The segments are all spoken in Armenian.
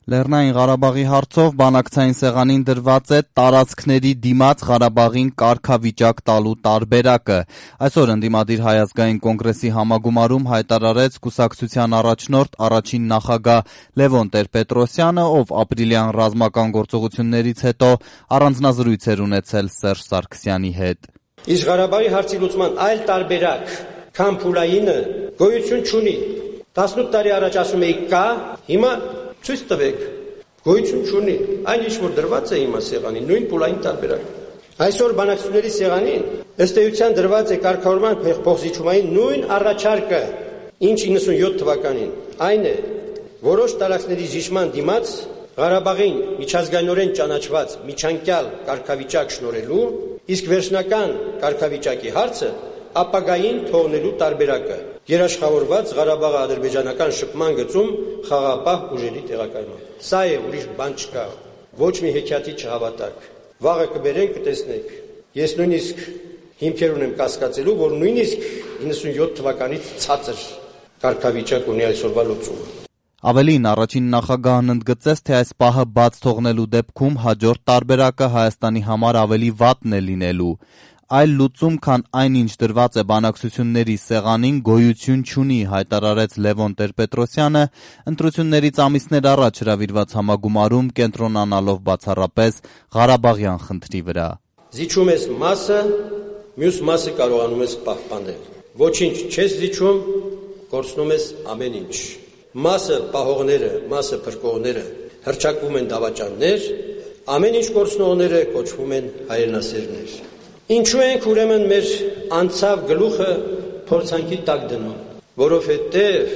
Լեռնային Ղարաբաղի հարցով բանակցային սեղանին դրված է տարածքների դիմաց Ղարաբաղին կարգավիճակ տալու տարբերակը։ Այսօր ընդդիմադիր Հայ ազգային կոնգրեսի համագումարում հայտարարեց կուսակցության առաջնորդ առաջին նախագահ Լևոն Տեր-Պետրոսյանը, ով ապրիլյան ռազմական գործողություններից հետո առանձնազրույց էր ունեցել Սերժ Սարգսյանի հետ։ Իսկ Ղարաբաղի հարցի լուծման այլ տարբերակ, քան փուլայինը, գոյություն չունի։ 18 տարի առաջ ասում էի կա, հիմա ցույց տվեք, գոյություն չունի, այն ինչ որ դրված է հիմա սեղանին, նույն փուլային տարբերակ։ Այսօր բանակցությունների սեղանին ըստ էության դրված է կարգավորման փոխզիջումային նույն առաջարկը, ինչ 97 թվականին, այն է, որոշ տարածքների զիջման դիմաց Ղարաբաղին միջազգայինորեն ճանաչված միջանկյալ կարգավիճակ շնորհելու, իսկ վերջնական կարգավիճակի հարցը ապագային թողնելու տարբերակը, երաշխավորված Ղարաբաղի ադրբեջանական շփման գծում խաղաղապահ ուժերի տեղակայմամբ։ Սա է, ուրիշ բան չկա, ոչ մի հեքիաթի չհավատաք, վաղը կբերենք, կտեսնենք։ Ես նույնիսկ հիմքեր ունեմ կասկածելու, որ նույնիսկ 97 թվականից ցածր կարգավիճակ ունի այսօրվա լուծումը։ Ավելին, առաջին նախագահն ընդգծեց, թե այս պահը բաց թողնելու դեպքում հաջորդ տարբերակը Հայաստանի համար ավելի վատն է լինելու։ Այլ լուծում, քան այնինչ դրված է բանակցությունների սեղանին, գոյություն չունի, հայտարարեց Լևոն Տեր-Պետրոսյանը, ընտրություններից ամիսներ առաջ հրավիրված համագումարում կենտրոնանալով բացառապես Ղարաբաղյան խնդրի վրա։ Զիջում ես մասը, մյուս մասը կարողանում ես պահպանել։ Ոչինչ չես զիջում, կորցնում ես ամեն ինչ։ Մասը պահողները, մասը փրկողները հռչակվում են դավաճաններ, ամեն ինչ կորցնողները կոչվում են հայրենասերներ։ Ինչու ենք ուրեմն մեր անցավ գլուխը փորձանքի տակ դնում, որովհետև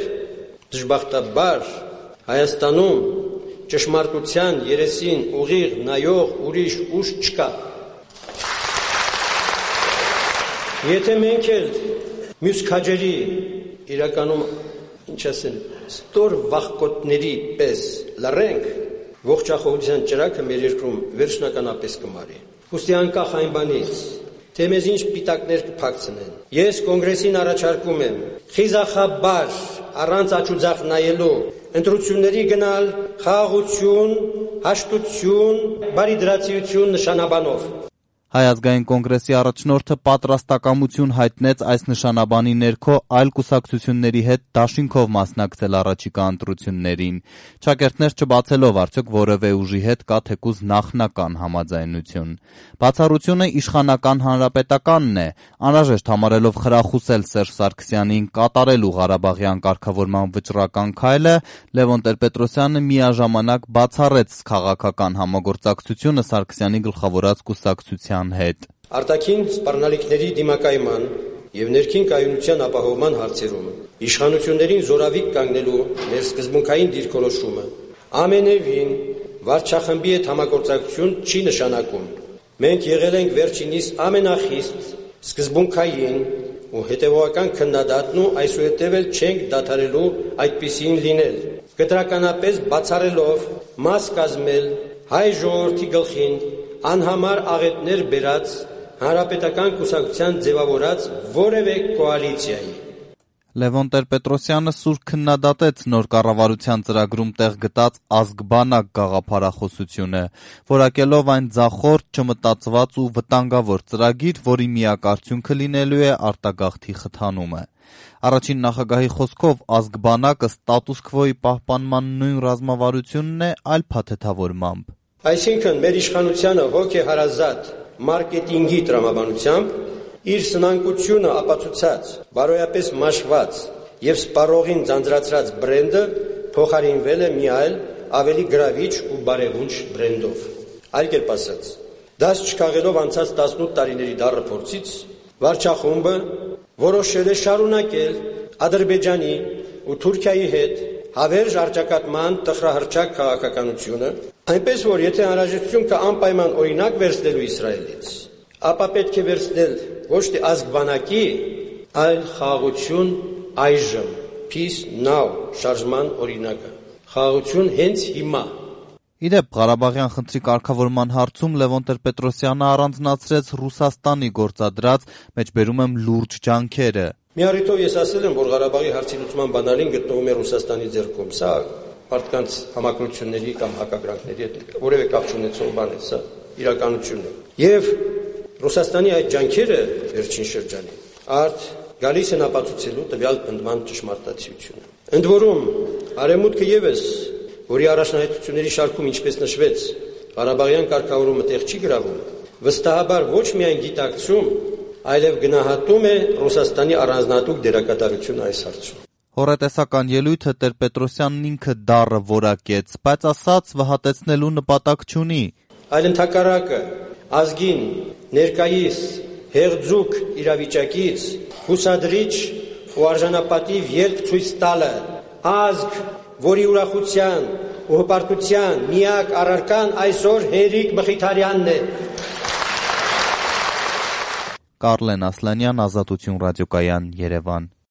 դժբախտաբար Հայաստանում ճշմարտության երեսին ուղիղ նայող ուրիշ ուժ չկա։ Եթե մենք էլ մյուս քաջերի իրականում, ինչ ասեն, ստոր վախկոտների պես լռենք, ողջախոհության ճրակը մեր երկրում վերջնականապես կմարի։ Ուստի անկախ այն բանից, թե մեզ ինչ պիտակներ կփակցնեն, ես կոնգրեսին առաջարկում եմ խիզախաբար, առանց աջուձախ նայելու, ընտրությունների գնալ խաղաղություն, հաշտություն, բարիդրացիություն նշանաբանով։ Հայ ազգային կոնգրեսի առաջնորդը պատրաստակամություն հայտնեց այս նշանաբանի ներքո այլ կուսակցությունների հետ դաշինքով մասնակցել առաջիկա ընտրություններին, ճակերտներ չբացելով արդյոք որևէ ուժի հետ կա թեկուզ նախնական համաձայնություն։ Բացառությունը իշխանական հանրապետականն է, անհրաժեշտ համարելով խրախուսել Սերժ Սարգսյանին կատարելու Ղարաբաղյան կարգավորման վճռական քայլը, Լևոն Տեր-Պետրոսյանը միաժամանակ բացառեց քաղաքական համագործակցությունը Սարգսյանի գլխավորած կուսակցության հետ։ Արտաքին սպառնալիքների դիմակայման եւ ներքին կայունության ապահովման հարցերում իշխանություններին զորավիք կանգնելու մեր սկզբունքային դիրքորոշումը ամենևին վարչախմբի հետ համագործակցություն չի նշանակում։ Մենք եղել ենք վերջինիս ամենախիստ, սկզբունքային ու հետևողական քննադատն ու այսուհետև էլ չենք դադարելու այդպիսին լինել։ Կտրականապես բացառելով մաս կազմել հայ ժողովրդի գլխին անհամար աղետներ բերած հանրապետական կուսակցության ձևավորած որևէ կոալիցիայի։ Լևոն Տեր-Պետրոսյանը սուր քննադատեց նոր կառավարության ծրագրում տեղ գտած ազգ-բանակ գաղափարախոսությունը, որակելով այն ձախորդ, չմտածված ու վտանգավոր ծրագիր, որի միակ արդյունքը լինելու է արտագաղթի խթանումը։ Առաջին նախագահի խոսքով ազգ-բանակը ստատուս քվոյի պահպանման նույն ռազմավարությունն է, այլ փաթեթավորմամբ։ Այսինքն մեր իշխանությանը հոգեհարազատ մարքեթինգի տրամաբանությամբ իր սնանկությունը ապացուցած, բարոյապես մաշված եւ սպառողին ձանձրացրած բրենդը փոխարինվել է մի այլ ավելի գրավիչ ու բարեհունչ բրենդով։ Այլ կերպ ասած, դաս չքաղելով անցած 18 տարիների դառը փորձից, վարչախումբը որոշել է շարունակել Ադրբեջանի ու Թուրքիայի հետ հավերժ առճակատման տխրահռչակ քաղաքականությունը, այնպես որ եթե անհրաժեշտություն կա անպայման օրինակ վերցնելու Իսրայելից, ապա պետք է վերցնել ոչ թե ազգ-բանակի, այլ խաղաղություն այժմ, peace now շարժման օրինակը։ Խաղաղություն հենց հիմա։ Իդեպ Ղարաբաղյան խնդրի կարգավորման հարցում Լևոն Տեր-Պետրոսյանը առանձնացրեց Ռուսաստանի գործադրած, մեջբերում եմ, լուրջ ջանքերը։ Մի առիթով ես ասել եմ, որ Ղարաբաղի հարցի լուծման բանալին գտնվում է Ռուսաստանի ձեռքում։ Սա մարդկանց համակրությունների կամ հակագրանքների հետ որևէ կապ չունեցող բան է սա, իրականություն է։ Եվ Ռուսաստանի այդ ջանքերը վերջին շրջանի արդ գալիս են ապացուցելու տվյալ պնդման ճշմարտացիությունը։ Ընդ որում, Արևմուտքը ևս, որի առաջնահերթությունների շարքում, ինչպես նշվեց, Ղարաբաղյան կարգավորումը տեղ չի գրավում, վստահաբար ոչ միայն գիտակցում, այլև գնահատում է Ռուսաստանի առանձնահատուկ դերակատարությունը այս հարցում։ Հոռետեսական ելույթը Տեր-Պետրոսյանն ինքը դառը որակեց, բայց ասաց վհատեցնելու նպատակ չունի։ Այլ ընդհակառակը ազգին ներկայիս հեղձուկ իրավիճակից հուսադրիչ ու արժանապատիվ ելք ցույց տալը, ազգ, որի ուրախության ու հպարտության միակ առարկան այսօր Հերիկ Մխիթարյանն է։ Կարլեն Ասլանյան, Ազատություն ռադիոկայան, Երևան։